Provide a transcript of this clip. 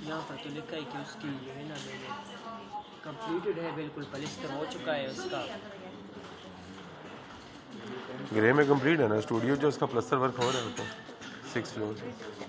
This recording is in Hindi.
यहाँ पर तो लिखा है कि उसकी जो है ना मैंने कंप्लीटेड है, बिल्कुल पलिस्तर हो चुका है उसका। ग्रे में कंप्लीट है ना स्टूडियो, जो उसका प्लस्तर वर्क हो रहा है ऊपर 6 फ्लोर।